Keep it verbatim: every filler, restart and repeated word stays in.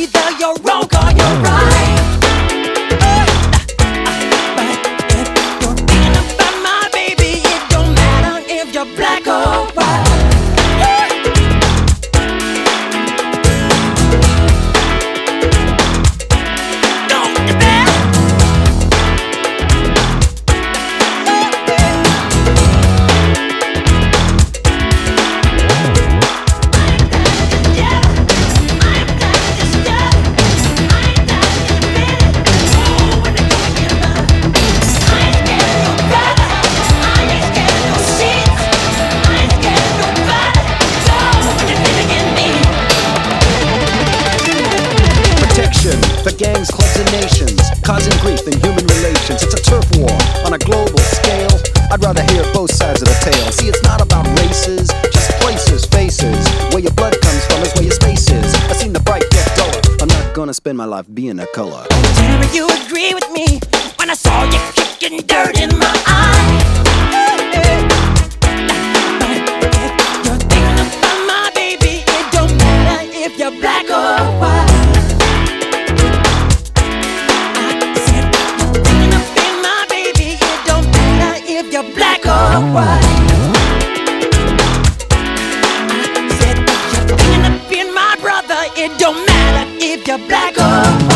either you're wrong or you're right. But if you're thinking about my baby, it don't matter if you're black or white. For gangs, clubs, and nations, causing grief in human relations. It's a turf war on a global scale. I'd rather hear both sides of the tale. See, it's not about races, just places, faces. Where your blood comes from is where your space is. I've seen the bright get duller. I'm not gonna spend my life being a color. Tell me you agree with me when I saw you kicking dirt in my eye. But if you're thinking about my baby, it don't matter if you're black or white. You're black or white. I said you're thinking of being my brother. It don't matter if you're black or white.